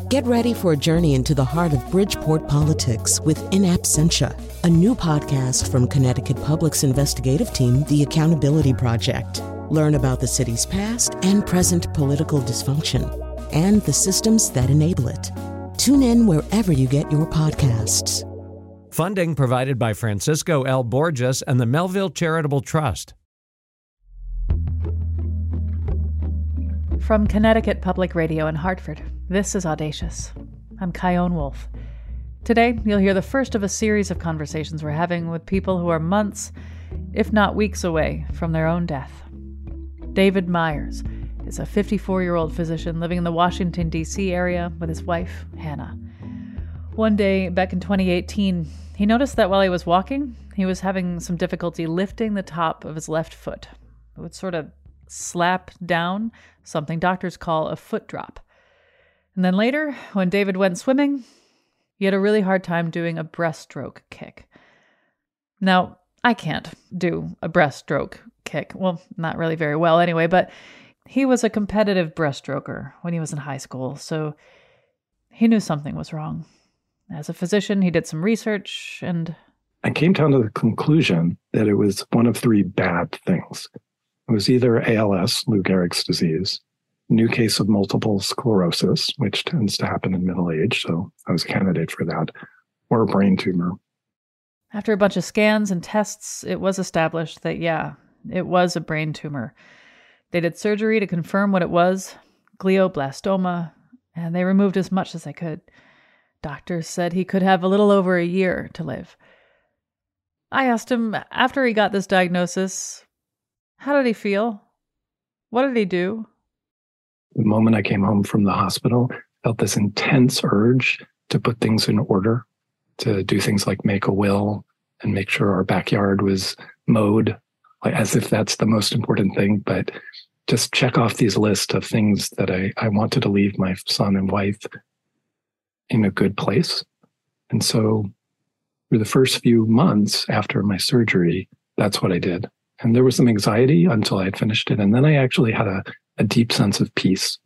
Get ready for a journey into the heart of Bridgeport politics with In Absentia, a new podcast from Connecticut Public's investigative team, The Accountability Project. Learn about the city's past and present political dysfunction and the systems that enable it. Tune in wherever you get your podcasts. Funding provided by Francisco L. Borges and the Melville Charitable Trust. From Connecticut Public Radio in Hartford, this is Audacious. I'm Kyone Wolf. Today, you'll hear the first of a series of conversations we're having with people who are months, if not weeks away from their own death. David Myers is a 54-year-old physician living in the Washington, D.C. area with his wife, Hannah. One day, back in 2018, he noticed that while he was walking, he was having some difficulty lifting the top of his left foot. It would sort of slap down, something doctors call a foot drop. And then later, when David went swimming, he had a really hard time doing a breaststroke kick. Now, I can't do a breaststroke kick. Well, not really very well anyway, but he was a competitive breaststroker when he was in high school, so he knew something was wrong. As a physician, he did some research and I came down to the conclusion that it was one of three bad things. It was either ALS, Lou Gehrig's disease, new case of multiple sclerosis, which tends to happen in middle age, so I was a candidate for that, or a brain tumor. After a bunch of scans and tests, it was established that, it was a brain tumor. They did surgery to confirm what it was, glioblastoma, and they removed as much as they could. Doctors said he could have a little over a year to live. I asked him, after he got this diagnosis, how did he feel? What did he do? The moment I came home from the hospital, I felt this intense urge to put things in order, to do things like make a will and make sure our backyard was mowed, like as if that's the most important thing, but just check off these lists of things that I wanted to leave my son and wife in a good place. And so for the first few months after my surgery, that's what I did. And there was some anxiety until I had finished it. And then I actually had a deep sense of peace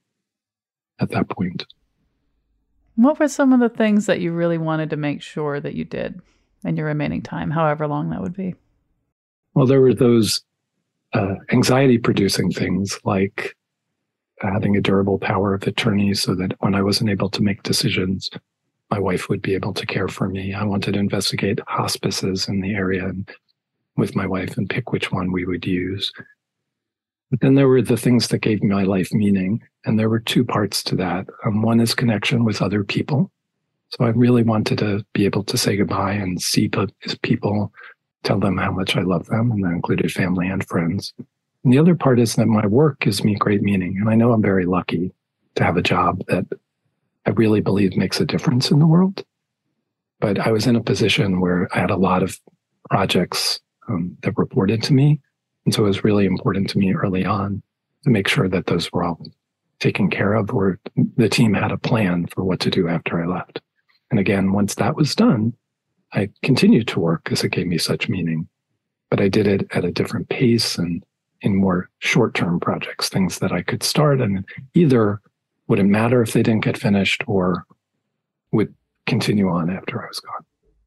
at that point. What were some of the things that you really wanted to make sure that you did in your remaining time, however long that would be? Well, there were those anxiety-producing things like having a durable power of attorney so that when I wasn't able to make decisions, my wife would be able to care for me. I wanted to investigate hospices in the area and with my wife and pick which one we would use. But then there were the things that gave my life meaning, and there were two parts to that. One is connection with other people. So I really wanted to be able to say goodbye and see people, tell them how much I love them, and that included family and friends. And the other part is that my work gives me great meaning. And I know I'm very lucky to have a job that I really believe makes a difference in the world. But I was in a position where I had a lot of projects that reported to me. And so it was really important to me early on to make sure that those were all taken care of, or the team had a plan for what to do after I left. And again, once that was done, I continued to work because it gave me such meaning. But I did it at a different pace and in more short-term projects, things that I could start and either wouldn't matter if they didn't get finished or would continue on after I was gone.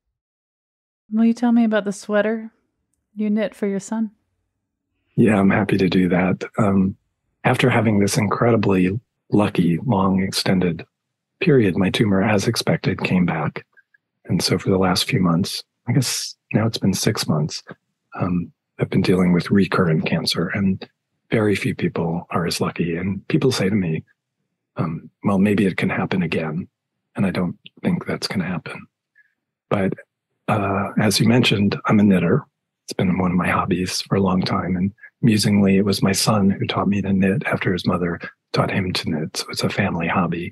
Will you tell me about the sweater you knit for your son? Yeah, I'm happy to do that. After having this incredibly lucky, long, extended period, my tumor, as expected, came back. And so for the last few months, I guess now it's been 6 months, I've been dealing with recurrent cancer, and very few people are as lucky. And people say to me, well, maybe it can happen again. And I don't think that's going to happen. But as you mentioned, I'm a knitter. It's been one of my hobbies for a long time. And amusingly, it was my son who taught me to knit after his mother taught him to knit. So it's a family hobby.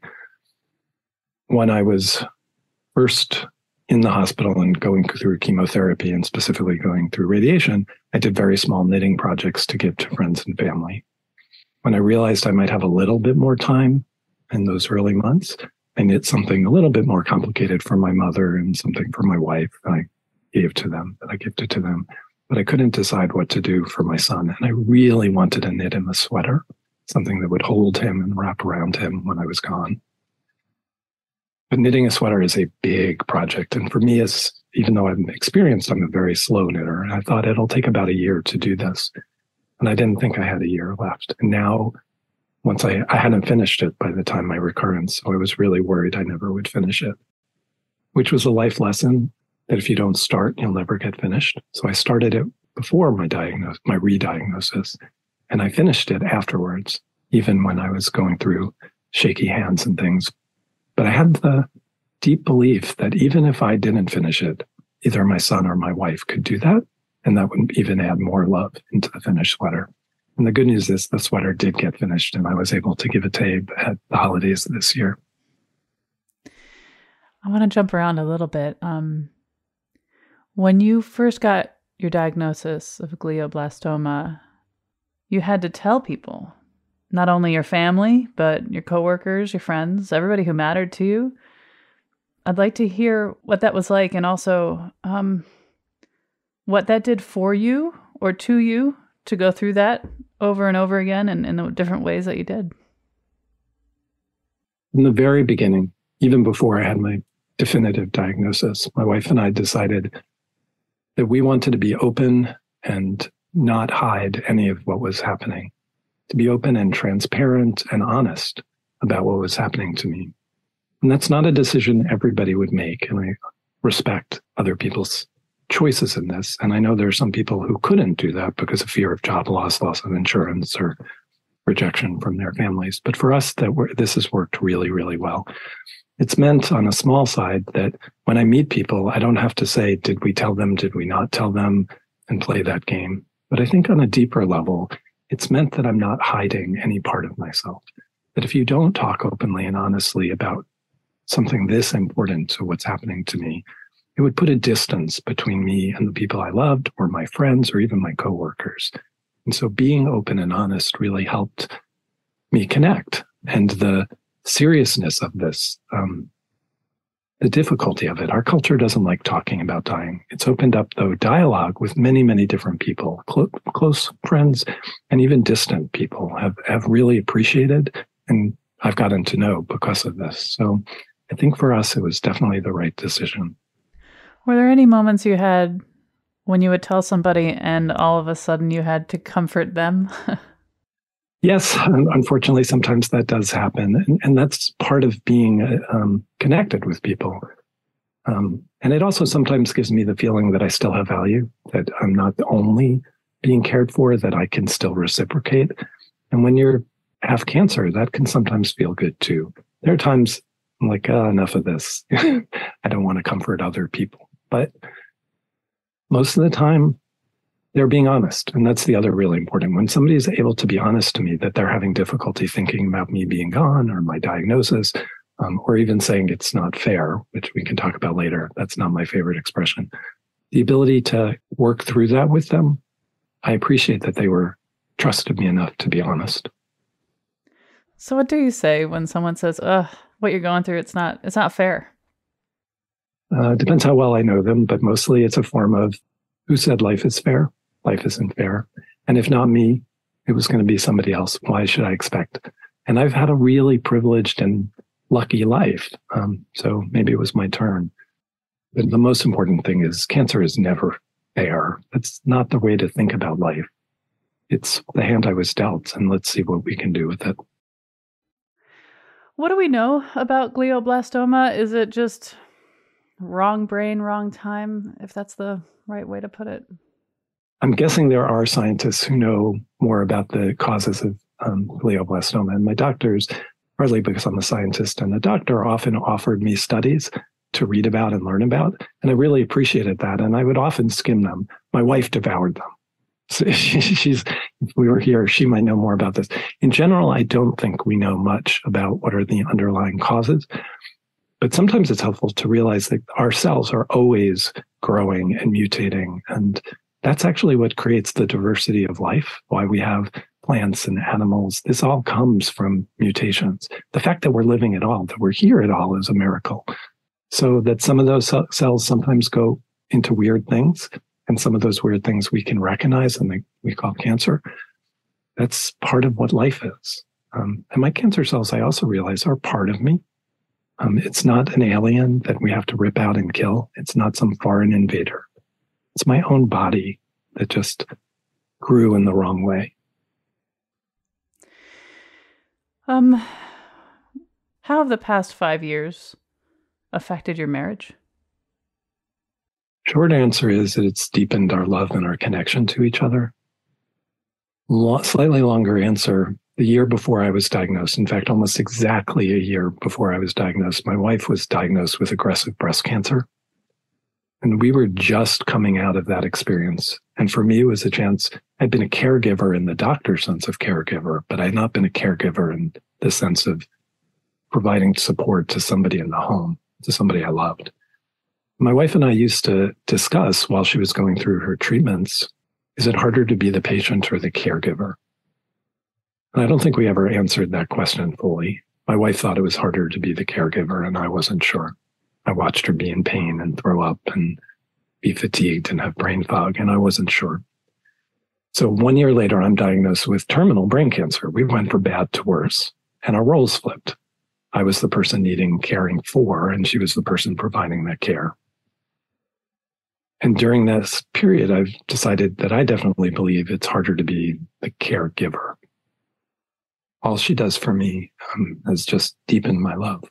When I was first in the hospital and going through chemotherapy and specifically going through radiation, I did very small knitting projects to give to friends and family. When I realized I might have a little bit more time in those early months, I knit something a little bit more complicated for my mother and something for my wife that I gave to them, that I gifted to them. But I couldn't decide what to do for my son. And I really wanted to knit him a sweater, something that would hold him and wrap around him when I was gone. But knitting a sweater is a big project. And for me, even though I'm experienced, I'm a very slow knitter. And I thought it'll take about a year to do this. And I didn't think I had a year left. And now, once I hadn't finished it by the time my recurrence, so I was really worried I never would finish it, which was a life lesson that if you don't start, you'll never get finished. So I started it before my re-diagnosis, and I finished it afterwards, even when I was going through shaky hands and things. But I had the deep belief that even if I didn't finish it, either my son or my wife could do that, and that would even add more love into the finished sweater. And the good news is the sweater did get finished, and I was able to give it to Abe at the holidays this year. I want to jump around a little bit. When you first got your diagnosis of glioblastoma, you had to tell people, not only your family, but your coworkers, your friends, everybody who mattered to you. I'd like to hear what that was like, and also what that did for you or to you to go through that over and over again and in the different ways that you did. In the very beginning, even before I had my definitive diagnosis, my wife and I decided that we wanted to be open and not hide any of what was happening, to be open and transparent and honest about what was happening to me. And that's not a decision everybody would make. And I respect other people's choices in this. And I know there are some people who couldn't do that because of fear of job loss, loss of insurance, or rejection from their families. But for us, this has worked really, really well. It's meant on a small side that when I meet people, I don't have to say, did we tell them, did we not tell them, and play that game. But I think on a deeper level, it's meant that I'm not hiding any part of myself. That if you don't talk openly and honestly about something this important to what's happening to me, it would put a distance between me and the people I loved, or my friends, or even my coworkers. And so being open and honest really helped me connect. And the seriousness of this, the difficulty of it, our culture doesn't like talking about dying. It's opened up, though, dialogue with many, many different people, close friends, and even distant people have really appreciated, and I've gotten to know because of this. So I think for us, it was definitely the right decision. Were there any moments you had when you would tell somebody and all of a sudden you had to comfort them? Yes, unfortunately, sometimes that does happen. And that's part of being connected with people. And it also sometimes gives me the feeling that I still have value, that I'm not only being cared for, that I can still reciprocate. And when you have cancer, that can sometimes feel good too. There are times I'm like, enough of this. I don't want to comfort other people. But most of the time, they're being honest. And that's the other really important. When somebody is able to be honest to me that they're having difficulty thinking about me being gone or my diagnosis, or even saying it's not fair, which we can talk about later. That's not my favorite expression. The ability to work through that with them, I appreciate that they trusted me enough to be honest. So what do you say when someone says, what you're going through, it's not fair? It depends how well I know them, but mostly it's a form of, who said life is fair? Life isn't fair. And if not me, it was going to be somebody else. Why should I expect? And I've had a really privileged and lucky life. So maybe it was my turn. But the most important thing is cancer is never fair. That's not the way to think about life. It's the hand I was dealt, and let's see what we can do with it. What do we know about glioblastoma? Is it just wrong brain, wrong time, if that's the right way to put it? I'm guessing there are scientists who know more about the causes of glioblastoma. And my doctors, partly because I'm a scientist and a doctor, often offered me studies to read about and learn about. And I really appreciated that. And I would often skim them. My wife devoured them. So if we were here, she might know more about this. In general, I don't think we know much about what are the underlying causes. But sometimes it's helpful to realize that our cells are always growing and mutating. And that's actually what creates the diversity of life, why we have plants and animals. This all comes from mutations. The fact that we're living at all, that we're here at all, is a miracle. So that some of those cells sometimes go into weird things, and some of those weird things we can recognize and we call cancer. That's part of what life is. And my cancer cells, I also realize, are part of me. It's not an alien that we have to rip out and kill. It's not some foreign invader. It's my own body that just grew in the wrong way. How have the past 5 years affected your marriage? Short answer is that it's deepened our love and our connection to each other. Slightly longer answer, the year before I was diagnosed, in fact, almost exactly a year before I was diagnosed, my wife was diagnosed with aggressive breast cancer. And we were just coming out of that experience. And for me, it was a chance. I'd been a caregiver in the doctor's sense of caregiver, but I'd not been a caregiver in the sense of providing support to somebody in the home, to somebody I loved. My wife and I used to discuss while she was going through her treatments, is it harder to be the patient or the caregiver? And I don't think we ever answered that question fully. My wife thought it was harder to be the caregiver, and I wasn't sure. I watched her be in pain and throw up and be fatigued and have brain fog, and I wasn't sure. So 1 year later, I'm diagnosed with terminal brain cancer. We went from bad to worse, and our roles flipped. I was the person needing caring for, and she was the person providing that care. And during this period, I've decided that I definitely believe it's harder to be the caregiver. All she does for me has just deepened my love.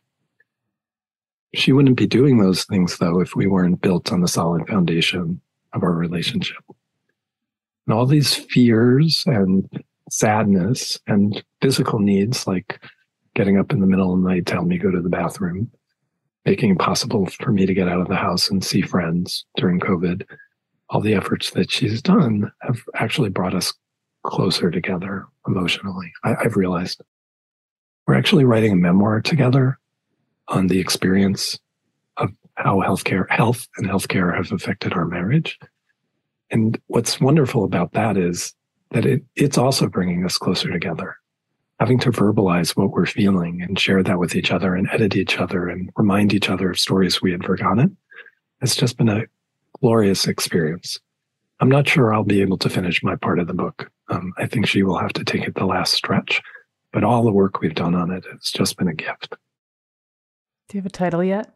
She wouldn't be doing those things, though, if we weren't built on the solid foundation of our relationship. And all these fears and sadness and physical needs, like getting up in the middle of the night, telling me to go to the bathroom, making it possible for me to get out of the house and see friends during COVID, all the efforts that she's done have actually brought us closer together emotionally. I've realized we're actually writing a memoir together on the experience of how health and healthcare have affected our marriage. And what's wonderful about that is that it's also bringing us closer together. Having to verbalize what we're feeling and share that with each other and edit each other and remind each other of stories we had forgotten, it's just been a glorious experience. I'm not sure I'll be able to finish my part of the book. I think she will have to take it the last stretch, but all the work we've done on it has just been a gift. Do you have a title yet?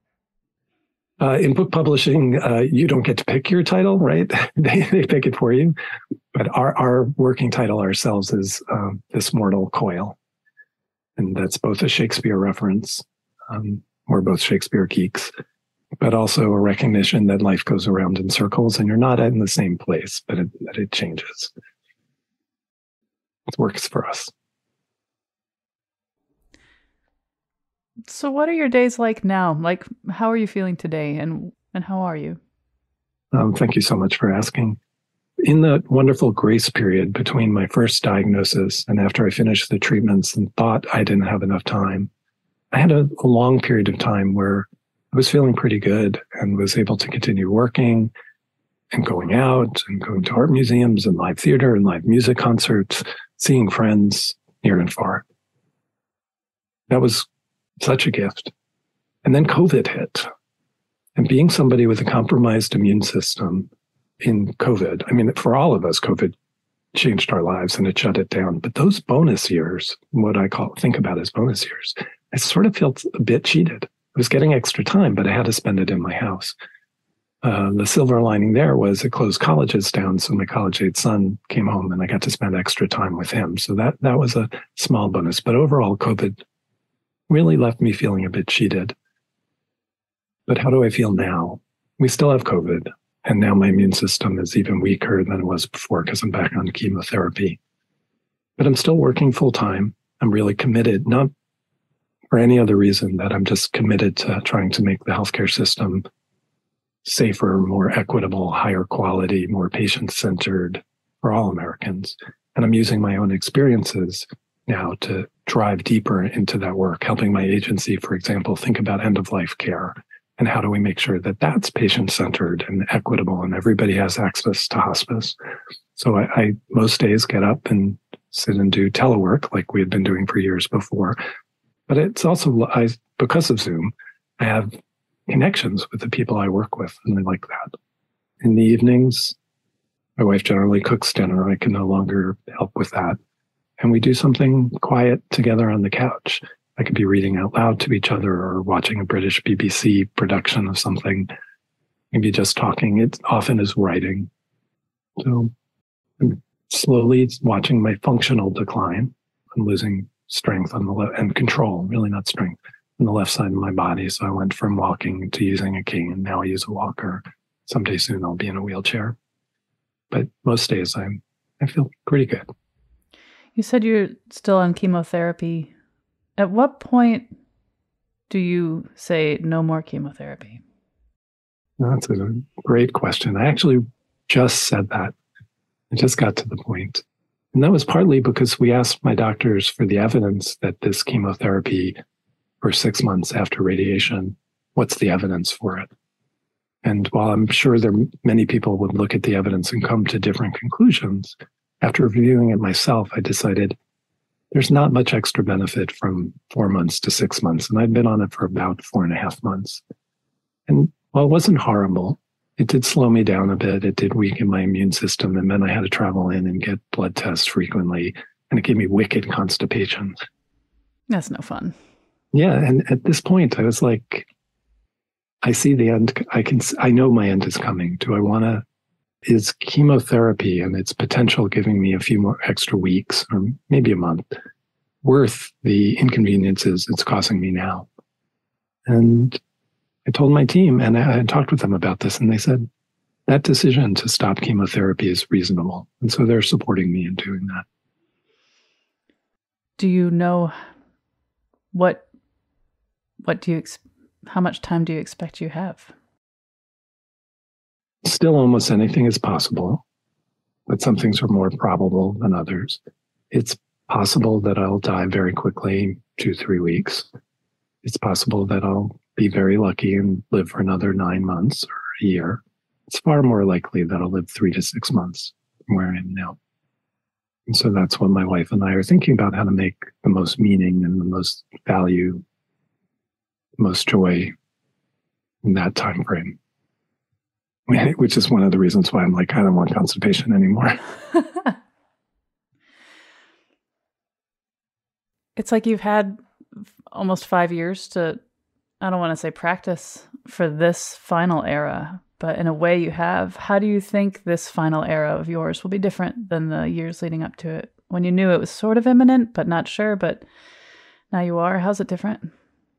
In book publishing, you don't get to pick your title, right? they pick it for you. But our working title ourselves is This Mortal Coil. And that's both a Shakespeare reference. We're both Shakespeare geeks, but also a recognition that life goes around in circles and you're not in the same place, but it changes. It works for us. So what are your days like now? Like, how are you feeling today and how are you? Thank you so much for asking. In the wonderful grace period between my first diagnosis and after I finished the treatments and thought I didn't have enough time, I had a long period of time where I was feeling pretty good and was able to continue working and going out and going to art museums and live theater and live music concerts, seeing friends near and far. That was such a gift. And then COVID hit. And being somebody with a compromised immune system in COVID, I mean, for all of us, COVID changed our lives and it shut it down. But those bonus years, what I think about as bonus years, I sort of felt a bit cheated. I was getting extra time, but I had to spend it in my house. The silver lining there was it closed colleges down. So my college-age son came home and I got to spend extra time with him. So that was a small bonus. But overall, COVID really left me feeling a bit cheated. But how do I feel now? We still have COVID. And now my immune system is even weaker than it was before because I'm back on chemotherapy. But I'm still working full time. I'm really committed, not for any other reason, that I'm just committed to trying to make the healthcare system safer, more equitable, higher quality, more patient-centered for all Americans. And I'm using my own experiences now to drive deeper into that work, helping my agency, for example, think about end-of-life care. And how do we make sure that that's patient-centered and equitable and everybody has access to hospice? So I most days get up and sit and do telework like we had been doing for years before. But it's also, because of Zoom, I have connections with the people I work with, and I like that. In the evenings, my wife generally cooks dinner. I can no longer help with that. And we do something quiet together on the couch. I could be reading out loud to each other or watching a British BBC production of something, maybe just talking. It often is writing. So I'm slowly watching my functional decline. I'm losing strength on the left and control, really not strength, on the left side of my body. So I went from walking to using a cane, and now I use a walker. Someday soon I'll be in a wheelchair. But most days I feel pretty good. You said you're still on chemotherapy. At what point do you say no more chemotherapy? That's a great question. I actually just said that. I just got to the point. And that was partly because we asked my doctors for the evidence that this chemotherapy for 6 months after radiation, what's the evidence for it? And while I'm sure many people would look at the evidence and come to different conclusions, after reviewing it myself, I decided there's not much extra benefit from 4 months to 6 months. And I've been on it for about 4.5 months. And while it wasn't horrible, it did slow me down a bit. It did weaken my immune system. And then I had to travel in and get blood tests frequently. And it gave me wicked constipation. That's no fun. Yeah. And at this point, I was like, I see the end. I know my end is coming. Is chemotherapy and its potential giving me a few more extra weeks or maybe a month worth the inconveniences it's causing me now? And I told my team, and I had talked with them about this, and they said that decision to stop chemotherapy is reasonable. And so they're supporting me in doing that. Do you know how much time do you expect you have? Still, almost anything is possible, but some things are more probable than others. It's possible that I'll die very quickly, 2-3 weeks. It's possible that I'll be very lucky and live for another 9 months or a year. It's far more likely that I'll live 3 to 6 months from where I am now. And so that's what my wife and I are thinking about, how to make the most meaning and the most value, most joy in that time frame. Which is one of the reasons why I'm like, I don't want constipation anymore. It's like you've had almost 5 years to, I don't want to say practice for this final era, but in a way you have. How do you think this final era of yours will be different than the years leading up to it? When you knew it was sort of imminent, but not sure, but now you are. How's it different?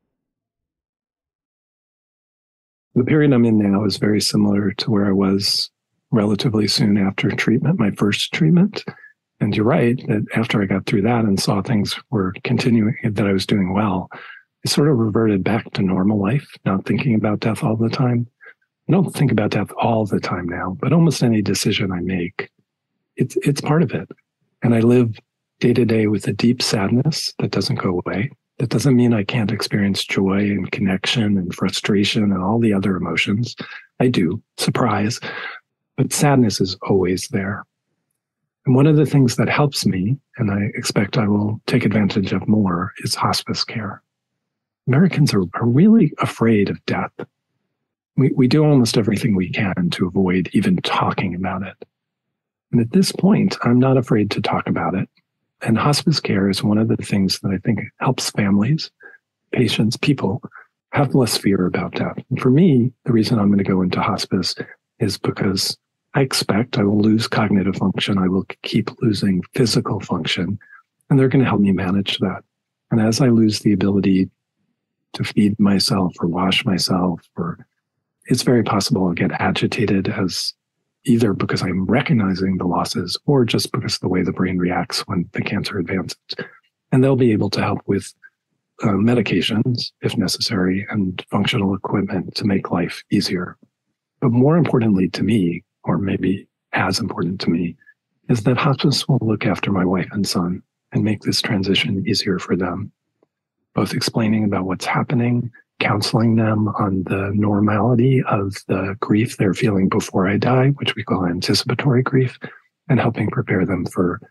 The period I'm in now is very similar to where I was relatively soon after treatment, my first treatment. And you're right that after I got through that and saw things were continuing, that I was doing well, I sort of reverted back to normal life, not thinking about death all the time. I don't think about death all the time now, but almost any decision I make, it's part of it. And I live day to day with a deep sadness that doesn't go away. That doesn't mean I can't experience joy and connection and frustration and all the other emotions. I do, surprise, but sadness is always there. And one of the things that helps me, and I expect I will take advantage of more, is hospice care. Americans are really afraid of death. We do almost everything we can to avoid even talking about it. And at this point, I'm not afraid to talk about it. And hospice care is one of the things that I think helps families, patients, people have less fear about death. And for me, the reason I'm going to go into hospice is because I expect I will lose cognitive function. I will keep losing physical function, and they're going to help me manage that. And as I lose the ability to feed myself or wash myself, or it's very possible I'll get agitated, as either because I'm recognizing the losses or just because of the way the brain reacts when the cancer advances. And they'll be able to help with medications, if necessary, and functional equipment to make life easier. But more importantly to me, or maybe as important to me, is that hospice will look after my wife and son and make this transition easier for them, both explaining about what's happening, counseling them on the normality of the grief they're feeling before I die, which we call anticipatory grief, and helping prepare them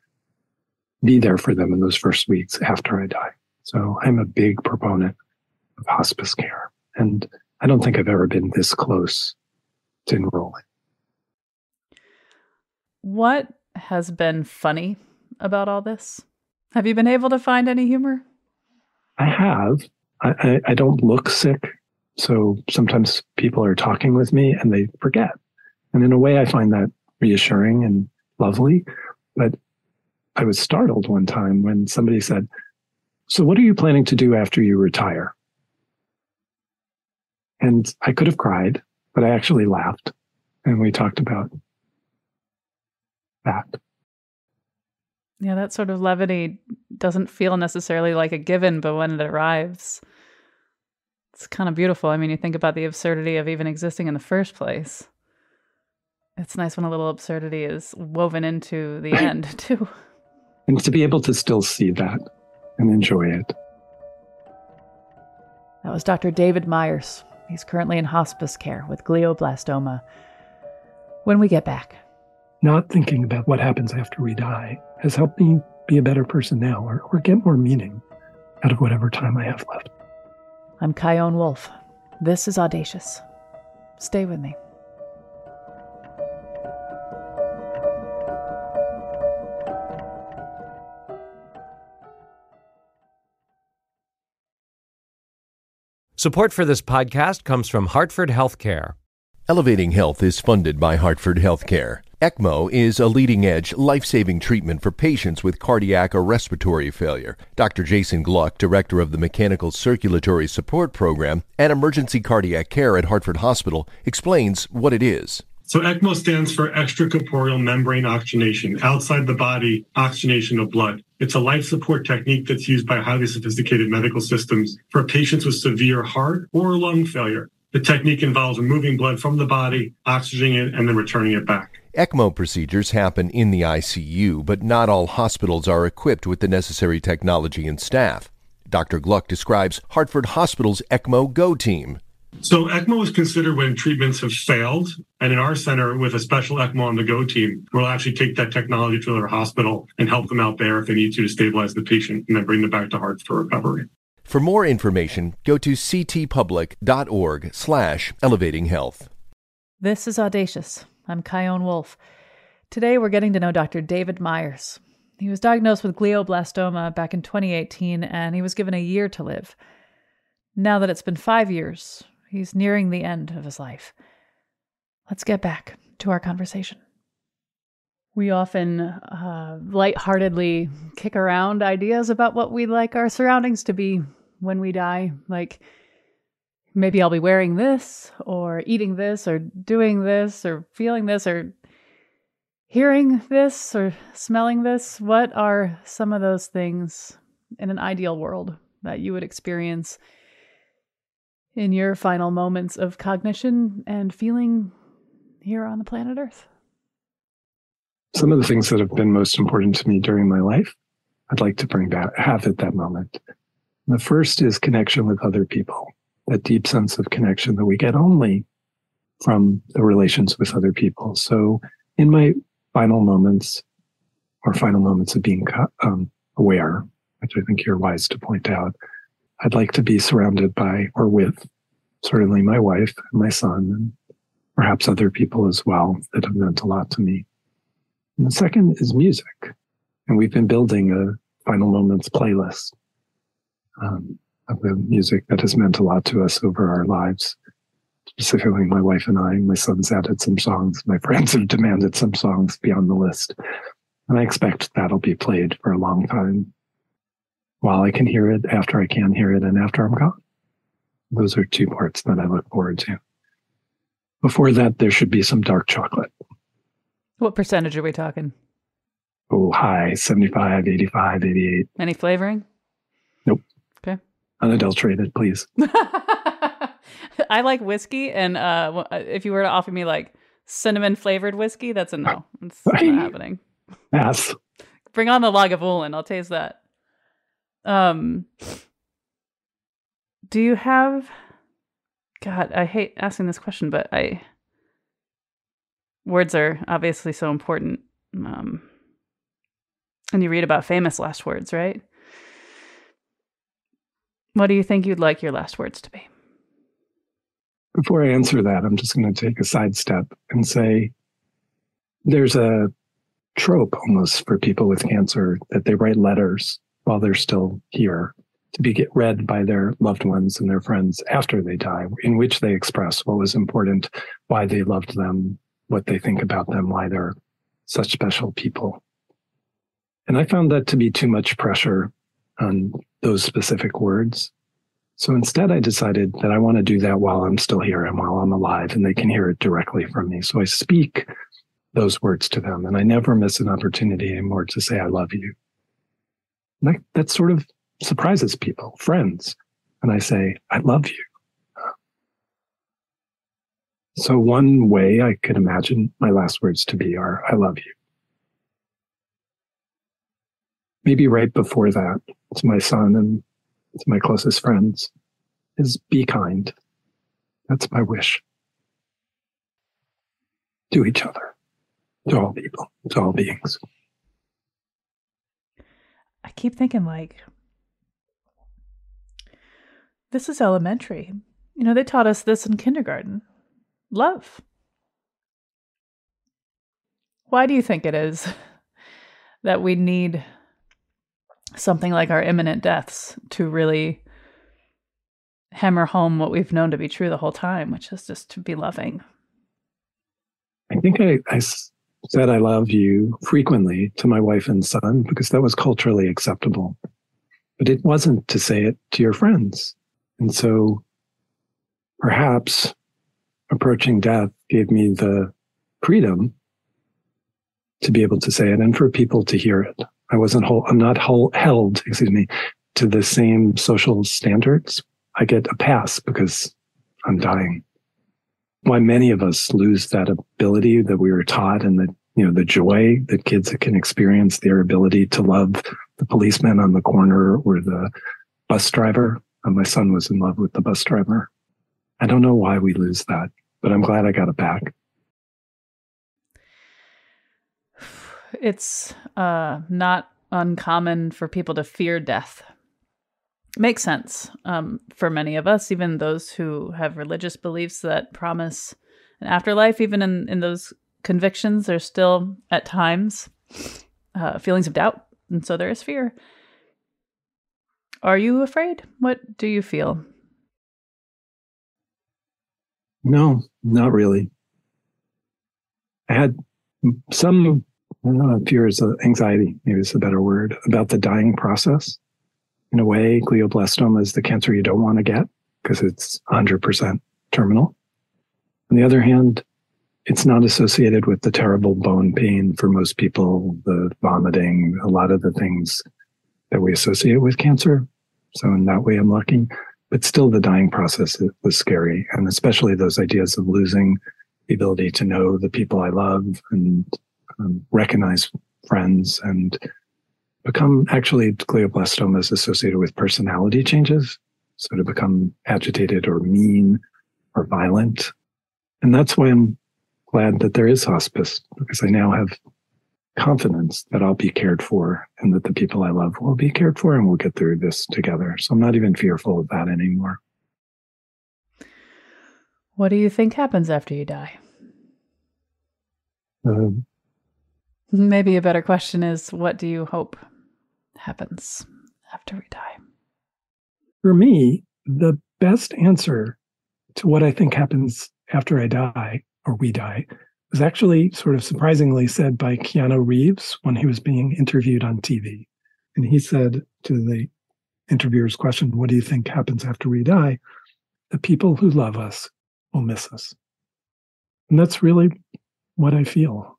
be there for them in those first weeks after I die. So I'm a big proponent of hospice care. And I don't think I've ever been this close to enrolling. What has been funny about all this? Have you been able to find any humor? I have. I don't look sick. So sometimes people are talking with me and they forget. And in a way, I find that reassuring and lovely. But I was startled one time when somebody said, "So what are you planning to do after you retire?" And I could have cried, but I actually laughed. And we talked about that. Yeah, that sort of levity doesn't feel necessarily like a given, but when it arrives, it's kind of beautiful. I mean, you think about the absurdity of even existing in the first place. It's nice when a little absurdity is woven into the end, too. And to be able to still see that and enjoy it. That was Dr. David Myers. He's currently in hospice care with glioblastoma. When we get back. Not thinking about what happens after we die has helped me be a better person now or get more meaning out of whatever time I have left. I'm Chion Wolf. This is Audacious. Stay with me. Support for this podcast comes from Hartford Healthcare. Elevating Health is funded by Hartford Healthcare. ECMO is a leading-edge, life-saving treatment for patients with cardiac or respiratory failure. Dr. Jason Gluck, director of the Mechanical Circulatory Support Program and Emergency Cardiac Care at Hartford Hospital, explains what it is. So ECMO stands for extracorporeal membrane oxygenation, outside the body oxygenation of blood. It's a life support technique that's used by highly sophisticated medical systems for patients with severe heart or lung failure. The technique involves removing blood from the body, oxygenating it, and then returning it back. ECMO procedures happen in the ICU, but not all hospitals are equipped with the necessary technology and staff. Dr. Gluck describes Hartford Hospital's ECMO Go team. So ECMO is considered when treatments have failed. And in our center, with a special ECMO on the Go team, we'll actually take that technology to their hospital and help them out there if they need to stabilize the patient and then bring them back to Hartford for recovery. For more information, go to ctpublic.org/elevatinghealth. This is Audacious. I'm Chion Wolf. Today we're getting to know Dr. David Myers. He was diagnosed with glioblastoma back in 2018, and he was given a year to live. Now that it's been 5 years, he's nearing the end of his life. Let's get back to our conversation. We often lightheartedly kick around ideas about what we'd like our surroundings to be when we die. Like, maybe I'll be wearing this, or eating this, or doing this, or feeling this, or hearing this, or smelling this. What are some of those things in an ideal world that you would experience in your final moments of cognition and feeling here on the planet Earth? Some of the things that have been most important to me during my life, I'd like to have at that moment. The first is connection with other people, that deep sense of connection that we get only from the relations with other people. So in my final moments of being aware, which I think you're wise to point out, I'd like to be surrounded by or with certainly my wife and my son, and perhaps other people as well that have meant a lot to me. And the second is music. And we've been building a Final Moments playlist of the music that has meant a lot to us over our lives. Specifically, my wife and I. My son's added some songs. My friends have demanded some songs beyond the list. And I expect that'll be played for a long time, while I can hear it, after I can hear it, and after I'm gone. Those are two parts that I look forward to. Before that, there should be some dark chocolate. What percentage are we talking? Oh, high, 75, 85, 88. Any flavoring? Nope. Okay. Unadulterated, please. I like whiskey, and if you were to offer me like cinnamon flavored whiskey, that's a no. It's not happening. Yes. Bring on the Lagavulin. I'll taste that. Do you have... God, I hate asking this question, but words are obviously so important. And you read about famous last words, right? What do you think you'd like your last words to be? Before I answer that, I'm just going to take a sidestep and say there's a trope almost for people with cancer that they write letters while they're still here. to be get read by their loved ones and their friends after they die, in which they express what was important, why they loved them, what they think about them, why they're such special people. And I found that to be too much pressure on those specific words. So instead, I decided that I want to do that while I'm still here and while I'm alive, and they can hear it directly from me. So I speak those words to them, and I never miss an opportunity anymore to say, I love you. And that sort of surprises people, friends. And I say, I love you. So one way I could imagine my last words to be are, I love you. Maybe right before that, to my son and to my closest friends, is be kind. That's my wish. To each other, to all people, to all beings. I keep thinking, like, this is elementary. You know, they taught us this in kindergarten. Love. Why do you think it is that we need something like our imminent deaths to really hammer home what we've known to be true the whole time, which is just to be loving? I think I said I love you frequently to my wife and son because that was culturally acceptable. But it wasn't to say it to your friends. And so perhaps approaching death gave me the freedom to be able to say it and for people to hear it. I'm not held to the same social standards. I get a pass because I'm dying. Why many of us lose that ability that we were taught, and the joy that kids can experience, their ability to love the policeman on the corner or the bus driver. My son was in love with the bus driver. I don't know why we lose that, but I'm glad I got it back. It's not uncommon for people to fear death. Makes sense for many of us, even those who have religious beliefs that promise an afterlife. Even in those convictions, there's still at times feelings of doubt. And so there is fear. Are you afraid? What do you feel? No, not really. I had some, I don't know, fear is anxiety, maybe it's a better word, about the dying process. In a way, glioblastoma is the cancer you don't want to get because it's 100% terminal. On the other hand, it's not associated with the terrible bone pain for most people, the vomiting, a lot of the things that we associate with cancer. So in that way, I'm lucky. But still, the dying process was scary. And especially those ideas of losing the ability to know the people I love and recognize friends and become, actually, glioblastoma is associated with personality changes. So to become agitated or mean or violent. And that's why I'm glad that there is hospice, because I now have confidence that I'll be cared for and that the people I love will be cared for and we'll get through this together. So I'm not even fearful of that anymore. What do you think happens after you die? Maybe a better question is, what do you hope happens after we die? For me, the best answer to what I think happens after I die, or we die, was actually sort of surprisingly said by Keanu Reeves when he was being interviewed on TV. And he said to the interviewer's question, what do you think happens after we die? The people who love us will miss us. And that's really what I feel.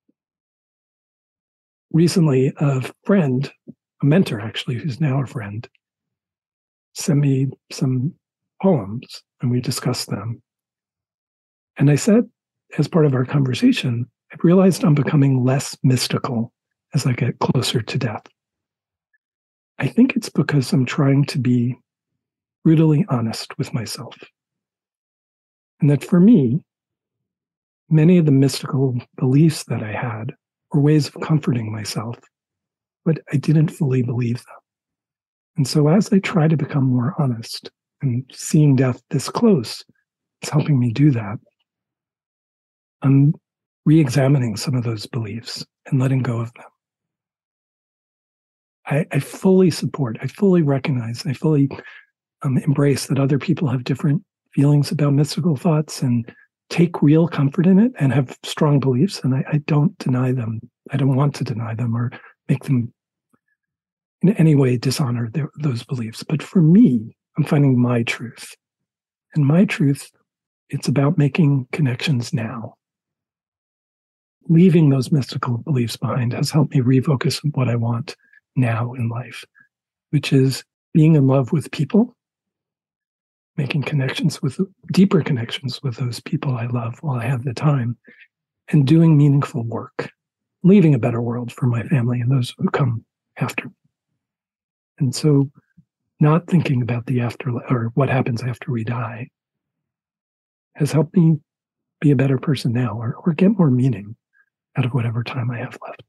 Recently, a friend, a mentor actually, who's now a friend, sent me some poems and we discussed them. And I said, as part of our conversation, I realized I'm becoming less mystical as I get closer to death. I think it's because I'm trying to be brutally honest with myself. And that for me, many of the mystical beliefs that I had were ways of comforting myself, but I didn't fully believe them. And so as I try to become more honest, and seeing death this close is helping me do that, I'm re-examining some of those beliefs and letting go of them. I fully support, I fully recognize, I fully embrace that other people have different feelings about mystical thoughts and take real comfort in it and have strong beliefs. And I don't deny them. I don't want to deny them or make them in any way dishonor those beliefs. But for me, I'm finding my truth. And my truth, it's about making connections now. Leaving those mystical beliefs behind has helped me refocus on what I want now in life, which is being in love with people, making deeper connections with those people I love while I have the time, and doing meaningful work, leaving a better world for my family and those who come after me. And so not thinking about the afterlife or what happens after we die has helped me be a better person now or get more meaning out of whatever time I have left.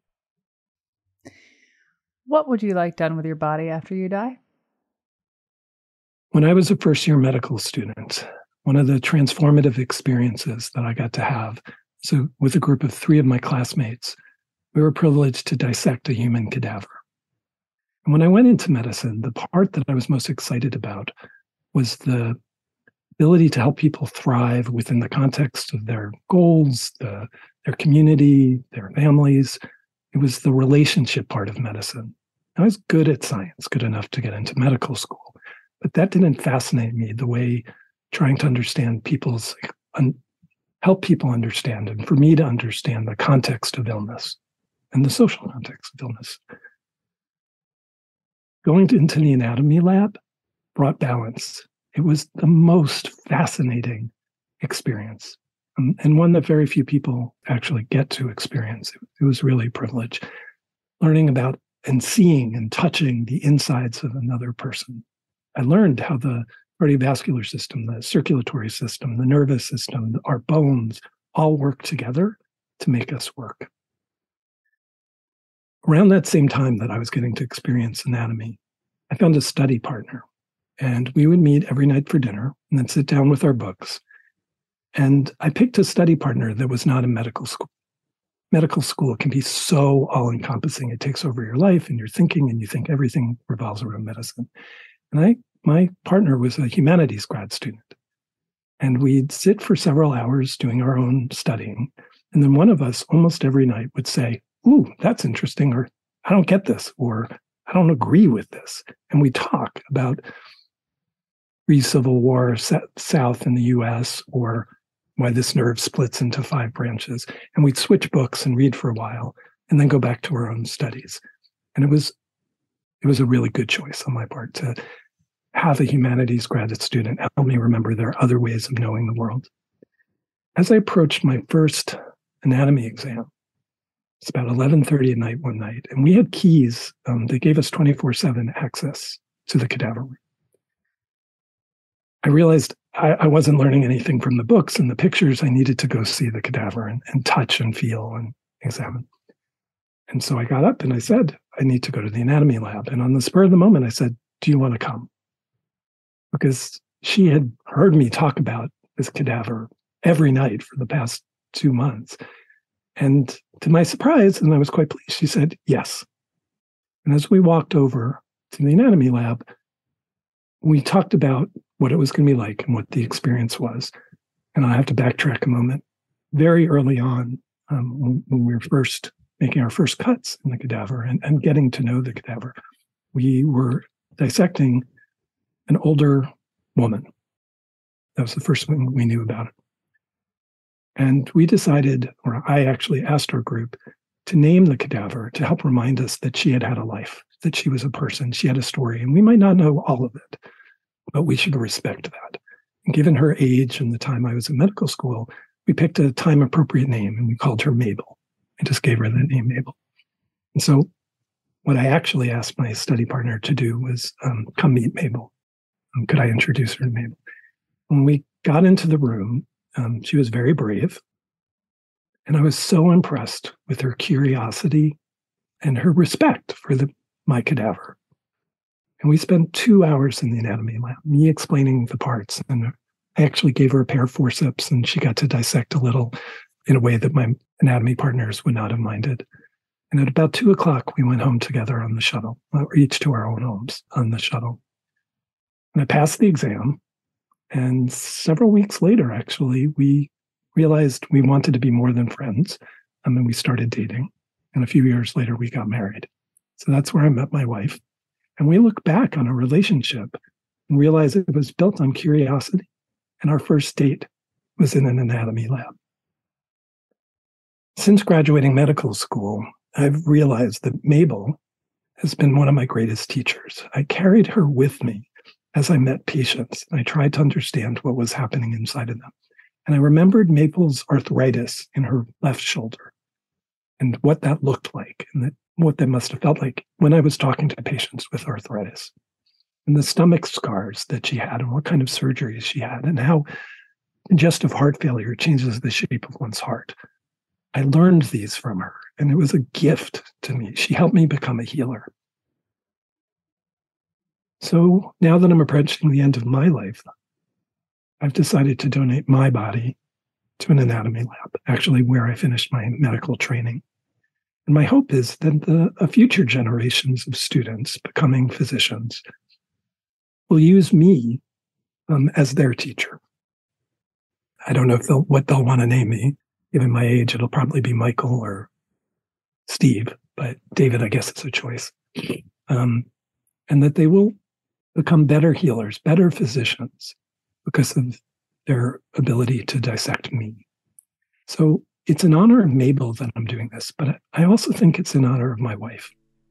What would you like done with your body after you die? When I was a first-year medical student, one of the transformative experiences that I got to have, so with a group of 3 of my classmates, we were privileged to dissect a human cadaver. And when I went into medicine, the part that I was most excited about was the ability to help people thrive within the context of their goals, their community, their families. It was the relationship part of medicine. I was good at science, good enough to get into medical school, but that didn't fascinate me the way trying to understand help people understand, and for me to understand the context of illness and the social context of illness. Going into the anatomy lab brought balance. It was the most fascinating experience, and one that very few people actually get to experience. It was really a privilege. Learning about and seeing and touching the insides of another person. I learned how the cardiovascular system, the circulatory system, the nervous system, our bones all work together to make us work. Around that same time that I was getting to experience anatomy, I found a study partner, and we would meet every night for dinner and then sit down with our books. And I picked a study partner that was not in medical school. Medical school can be so all-encompassing. It takes over your life and your thinking, and you think everything revolves around medicine. And my partner was a humanities grad student. And we'd sit for several hours doing our own studying. And then one of us almost every night would say, "Ooh, that's interesting," or "I don't get this," or "I don't agree with this." And we talk about pre-Civil War South in the US, or why this nerve splits into 5 branches. And we'd switch books and read for a while and then go back to our own studies. And it was a really good choice on my part to have a humanities graduate student help me remember there are other ways of knowing the world. As I approached my first anatomy exam, it's about 11:30 at night one night, and we had keys. They gave us 24/7 access to the cadaver room. I realized I wasn't learning anything from the books and the pictures. I needed to go see the cadaver and touch and feel and examine. And so I got up and I said, I need to go to the anatomy lab. And on the spur of the moment, I said, "Do you want to come?" Because she had heard me talk about this cadaver every night for the past 2 months. And to my surprise, and I was quite pleased, she said, yes. And as we walked over to the anatomy lab, we talked about what it was going to be like and what the experience was. And I have to backtrack a moment. Very early on, when we were first making our first cuts in the cadaver and getting to know the cadaver, we were dissecting an older woman. That was the first thing we knew about it. And we decided, or I actually asked our group to name the cadaver to help remind us that she had had a life, that she was a person, she had a story, and we might not know all of it, but we should respect that. And given her age and the time I was in medical school, we picked a time-appropriate name and we called her Mabel. I just gave her the name Mabel. And so what I actually asked my study partner to do was come meet Mabel. Could I introduce her to Mabel? When we got into the room, she was very brave. And I was so impressed with her curiosity and her respect for my cadaver. And we spent 2 hours in the anatomy lab, me explaining the parts. And I actually gave her a pair of forceps, and she got to dissect a little in a way that my anatomy partners would not have minded. And at about 2:00, we went home together on the shuttle, or each to our own homes on the shuttle. And I passed the exam. And several weeks later, actually, we realized we wanted to be more than friends. And we started dating. And a few years later, we got married. So that's where I met my wife. And we look back on a relationship and realize it was built on curiosity. And our first date was in an anatomy lab. Since graduating medical school, I've realized that Mabel has been one of my greatest teachers. I carried her with me as I met patients. I tried to understand what was happening inside of them. And I remembered Mabel's arthritis in her left shoulder and what that looked like and what that must have felt like when I was talking to patients with arthritis, and the stomach scars that she had and what kind of surgeries she had and how congestive heart failure changes the shape of one's heart. I learned these from her, and it was a gift to me. She helped me become a healer. So now that I'm approaching the end of my life, I've decided to donate my body to an anatomy lab, actually where I finished my medical training. And my hope is that future generations of students becoming physicians will use me as their teacher. I don't know what they'll want to name me. Given my age, it'll probably be Michael or Steve, but David, I guess, is a choice. And that they will become better healers, better physicians because of their ability to dissect me. So it's in honor of Mabel that I'm doing this, but I also think it's in honor of my wife.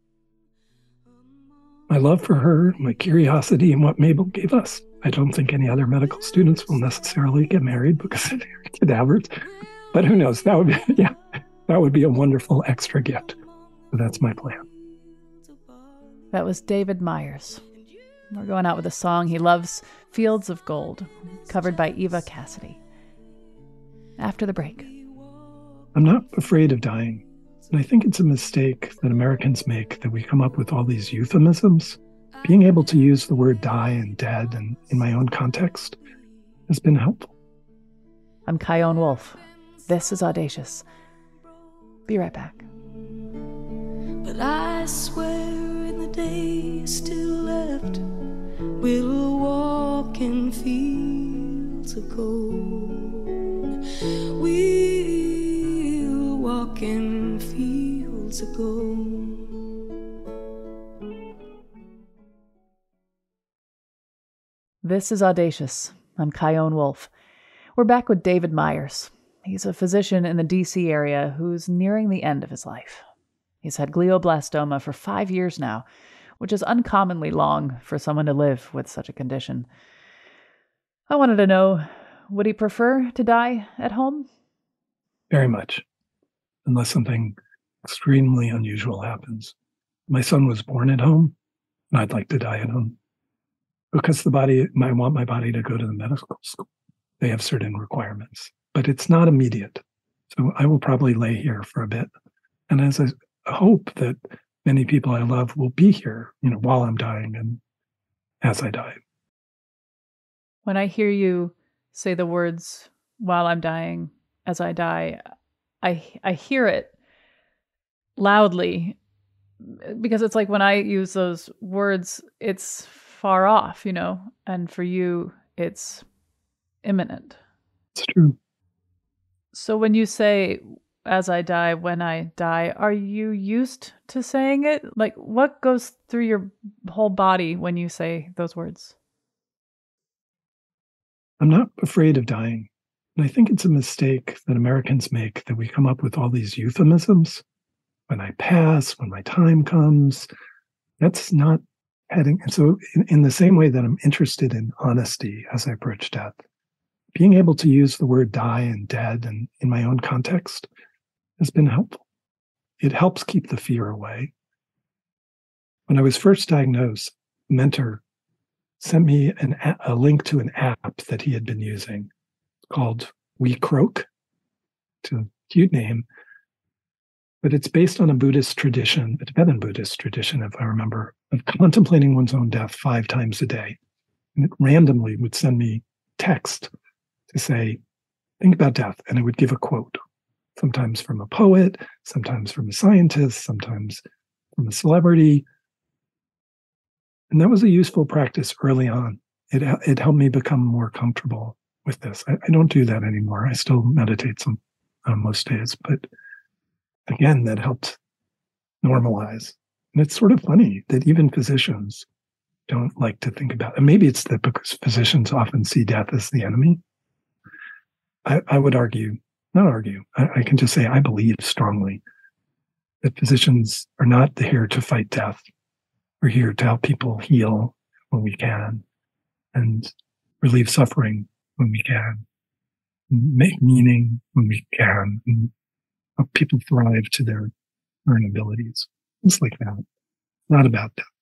My love for her, my curiosity, and what Mabel gave us. I don't think any other medical students will necessarily get married because of their cadavers. But who knows? That would be a wonderful extra gift. So that's my plan. That was David Myers. We're going out with a song he loves, Fields of Gold, covered by Eva Cassidy. After the break. I'm not afraid of dying. And I think it's a mistake that Americans make that we come up with all these euphemisms. Being able to use the word die and dead and in my own context has been helpful. I'm Chion Wolf. This is Audacious. Be right back. But I swear in the days still left, we'll walk in fields of gold. We'll walk in fields of gold. This is Audacious. I'm Chion Wolf. We're back with David Myers. He's a physician in the D.C. area who's nearing the end of his life. He's had glioblastoma for 5 years now, which is uncommonly long for someone to live with such a condition. I wanted to know, would he prefer to die at home? Very much, unless something extremely unusual happens. My son was born at home, and I'd like to die at home. Because I want my body to go to the medical school. They have certain requirements, but it's not immediate. So I will probably lay here for a bit. And as I hope that many people I love will be here, while I'm dying and as I die. When I hear you say the words, while I'm dying, as I die, I hear it loudly because it's like when I use those words, it's far off, and for you, it's imminent. It's true. So when you say, as I die, when I die, are you used to saying it? Like, what goes through your whole body when you say those words? I'm not afraid of dying. And I think it's a mistake that Americans make that we come up with all these euphemisms. When I pass, when my time comes, that's not heading. And so in the same way that I'm interested in honesty as I approach death, being able to use the word die and dead and in my own context has been helpful. It helps keep the fear away. When I was first diagnosed, a mentor sent me a link to an app that he had been using called We Croak. It's a cute name, but it's based on a Buddhist tradition, a Tibetan Buddhist tradition, if I remember, of contemplating one's own death 5 times a day. And it randomly would send me text to say, think about death, and it would give a quote sometimes from a poet, sometimes from a scientist, sometimes from a celebrity. And that was a useful practice early on. It helped me become more comfortable with this. I don't do that anymore. I still meditate most days, but again, that helped normalize. And it's sort of funny that even physicians don't like to think about, and maybe it's that because physicians often see death as the enemy. I would argue, not argue, I can just say I believe strongly that physicians are not here to fight death. We're here to help people heal when we can and relieve suffering when we can, make meaning when we can, and help people thrive to their current abilities. It's like that. Not about death.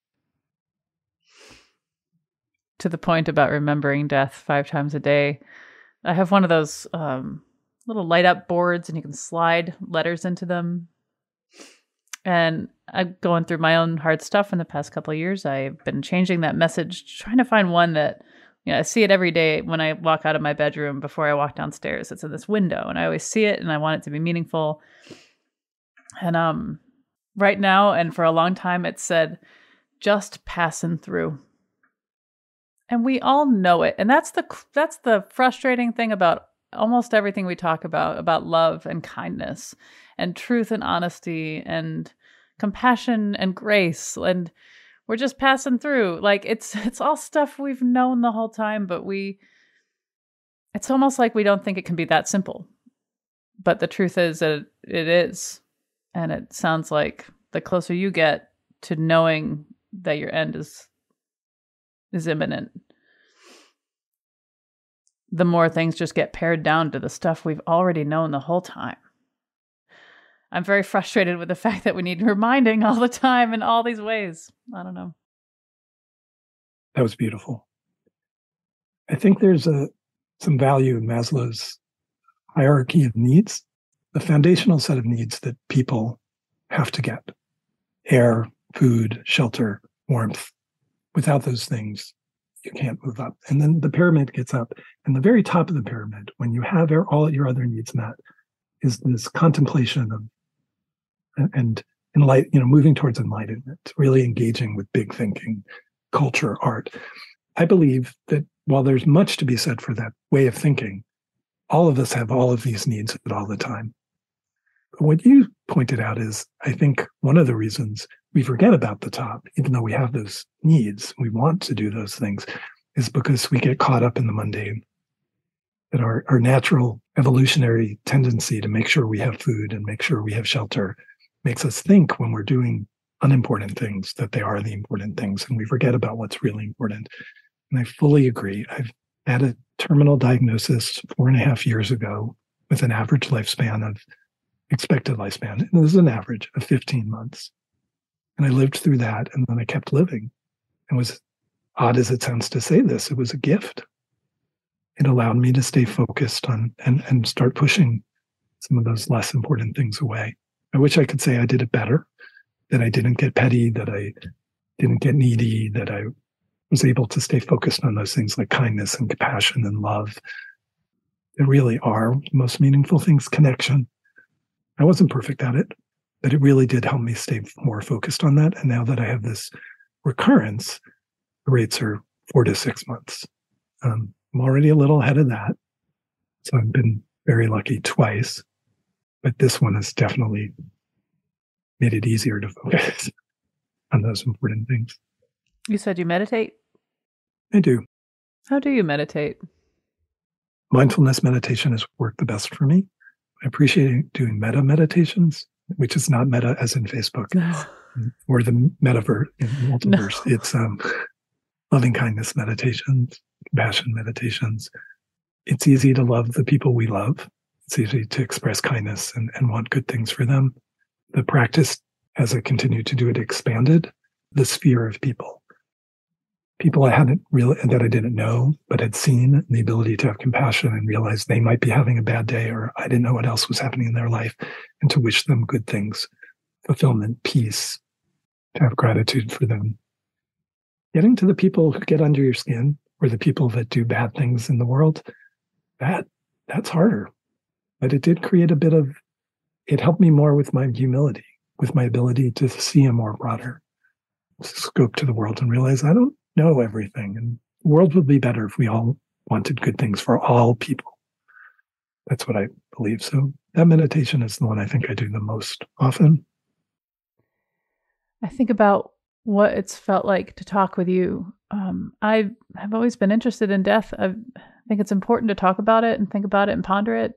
To the point about remembering death 5 times a day, I have one of those little light up boards and you can slide letters into them. And I'm going through my own hard stuff in the past couple of years. I've been changing that message, trying to find one that, I see it every day when I walk out of my bedroom before I walk downstairs. It's in this window and I always see it and I want it to be meaningful. And right now and for a long time it said, just passing through. And we all know it. And that's the frustrating thing about almost everything we talk about love and kindness and truth and honesty and compassion and grace. And we're just passing through. Like it's all stuff we've known the whole time, but it's almost like we don't think it can be that simple. But the truth is that it is. And it sounds like the closer you get to knowing that your end is imminent, the more things just get pared down to the stuff we've already known the whole time. I'm very frustrated with the fact that we need reminding all the time in all these ways. I don't know. That was beautiful. I think there's some value in Maslow's hierarchy of needs, the foundational set of needs that people have to get: air, food, shelter, warmth. Without those things, you can't move up. And then the pyramid gets up. And the very top of the pyramid, when you have all your other needs met, is this contemplation of and moving towards enlightenment, really engaging with big thinking, culture, art. I believe that while there's much to be said for that way of thinking, all of us have all of these needs at all the time. But what you pointed out is, I think, one of the reasons we forget about the top, even though we have those needs, we want to do those things, is because we get caught up in the mundane. That our natural evolutionary tendency to make sure we have food and make sure we have shelter makes us think when we're doing unimportant things that they are the important things, and we forget about what's really important. And I fully agree. I've had a terminal diagnosis 4.5 years ago with an average lifespan of expected lifespan. And this is an average of 15 months. And I lived through that, and then I kept living. It was, odd as it sounds to say this, it was a gift. It allowed me to stay focused on and start pushing some of those less important things away. I wish I could say I did it better, that I didn't get petty, that I didn't get needy, that I was able to stay focused on those things like kindness and compassion and love. They really are the most meaningful things. Connection. I wasn't perfect at it, but it really did help me stay more focused on that. And now that I have this recurrence, the rates are 4 to 6 months. I'm already a little ahead of that. So I've been very lucky twice, but this one has definitely made it easier to focus on those important things. You said you meditate? I do. How do you meditate? Mindfulness meditation has worked the best for me. I appreciate doing meta meditations, which is not meta as in Facebook or the metaverse, multiverse. No. It's loving kindness meditations, compassion meditations. It's easy to love the people we love. It's easy to express kindness and want good things for them. The practice, as I continued to do it, expanded the sphere of people. People I hadn't really, that I didn't know, but had seen, the ability to have compassion and realize they might be having a bad day, or I didn't know what else was happening in their life, and to wish them good things, fulfillment, peace, to have gratitude for them. Getting to the people who get under your skin, or the people that do bad things in the world, that's harder. But it did create a bit of it helped me more with my humility, with my ability to see a more broader scope to the world and realize I don't know everything. And the world would be better if we all wanted good things for all people. That's what I believe. So that meditation is the one I think I do the most often. I think about what it's felt like to talk with you. I have always been interested in death. I think it's important to talk about it and think about it and ponder it.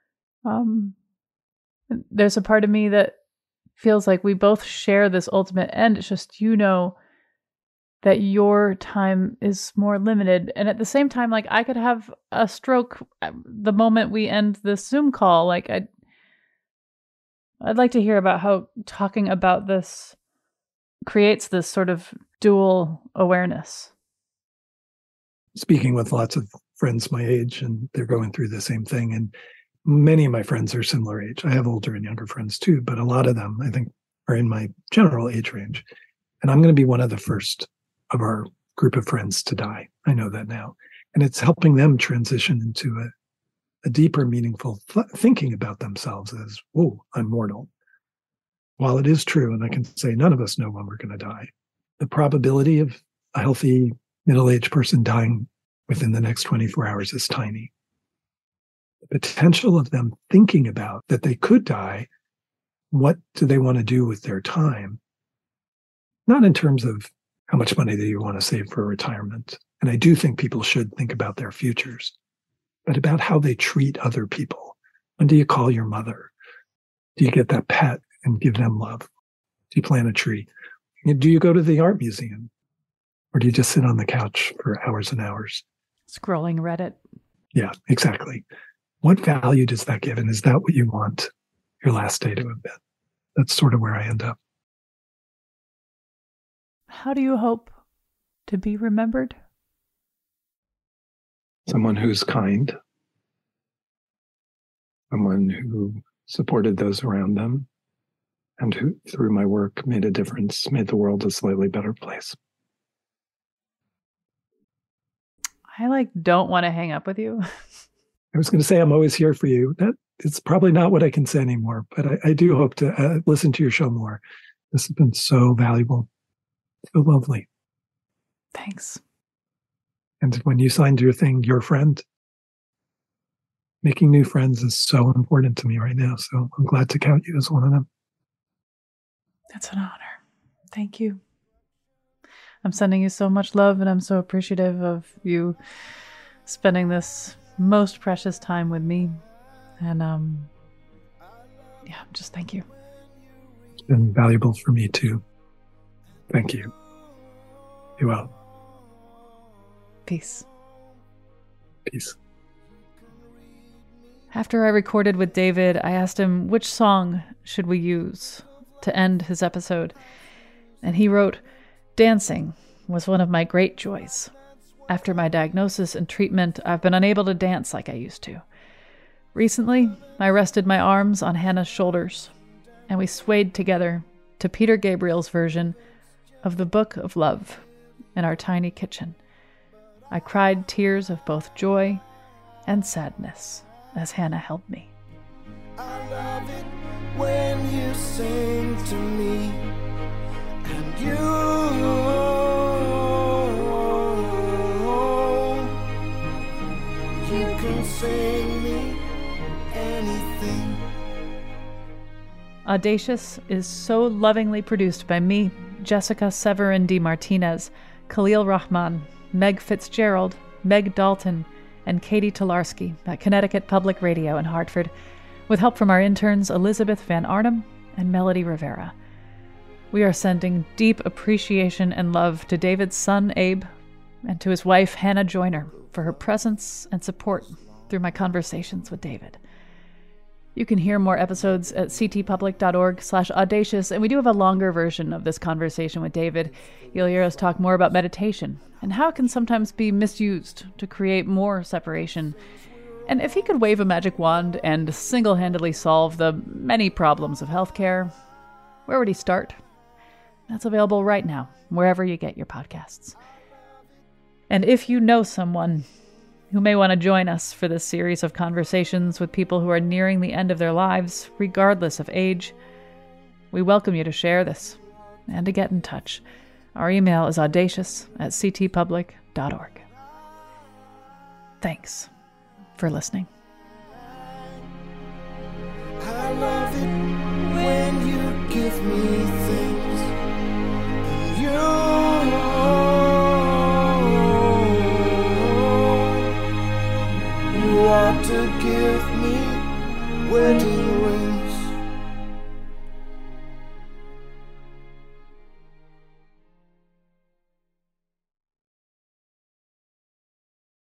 There's a part of me that feels like we both share this ultimate end. It's just, that your time is more limited. And at the same time, like, I could have a stroke the moment we end this Zoom call. Like, I'd like to hear about how talking about this creates this sort of dual awareness. Speaking with lots of friends my age, and they're going through the same thing. And many of my friends are similar age. I have older and younger friends too, but a lot of them, I think, are in my general age range. And I'm going to be one of the first of our group of friends to die. I know that now. And it's helping them transition into a deeper, meaningful thinking about themselves as, whoa, I'm mortal. While it is true, and I can say none of us know when we're going to die, the probability of a healthy middle-aged person dying within the next 24 hours is tiny. The potential of them thinking about that they could die, what do they want to do with their time? Not in terms of how much money do you want to save for retirement? And I do think people should think about their futures, but about how they treat other people. When do you call your mother? Do you get that pet and give them love? Do you plant a tree? Do you go to the art museum? Or do you just sit on the couch for hours and hours? Scrolling Reddit. Yeah, exactly. What value does that give? And is that what you want your last day to have been? That's sort of where I end up. How do you hope to be remembered? Someone who's kind. Someone who supported those around them. And who, through my work, made a difference, made the world a slightly better place. I don't want to hang up with you. I was going to say I'm always here for you. That it's probably not what I can say anymore, but I do hope to listen to your show more. This has been so valuable, so lovely. Thanks. And when you signed your thing, your friend, making new friends is so important to me right now. So I'm glad to count you as one of them. That's an honor. Thank you. I'm sending you so much love, and I'm so appreciative of you spending this most precious time with me. And just thank you. It's been valuable for me too. Thank you. Be well. Peace. Peace. After I recorded with David, I asked him which song should we use to end his episode. And he wrote, "Dancing was one of my great joys. After my diagnosis and treatment, I've been unable to dance like I used to. Recently, I rested my arms on Hannah's shoulders, and we swayed together to Peter Gabriel's version of the Book of Love in our tiny kitchen. I cried tears of both joy and sadness as Hannah held me." I love it when you sing to me, and you can sing me anything. Audacious is so lovingly produced by me, Jessica Severin D. Martinez, Khalil Rahman, Meg Fitzgerald, Meg Dalton, and Katie Tolarski at Connecticut Public Radio in Hartford, with help from our interns Elizabeth Van Arnhem and Melody Rivera. We are sending deep appreciation and love to David's son, Abe, and to his wife, Hannah Joyner, for her presence and support through my conversations with David. You can hear more episodes at ctpublic.org/audacious, and we do have a longer version of this conversation with David. You'll hear us talk more about meditation and how it can sometimes be misused to create more separation. And if he could wave a magic wand and single-handedly solve the many problems of healthcare, where would he start? That's available right now, wherever you get your podcasts. And if you know someone who may want to join us for this series of conversations with people who are nearing the end of their lives, regardless of age, we welcome you to share this and to get in touch. Our email is audacious@ctpublic.org. Thanks for listening. I love it when you give me things and you ought to give me wedding rings.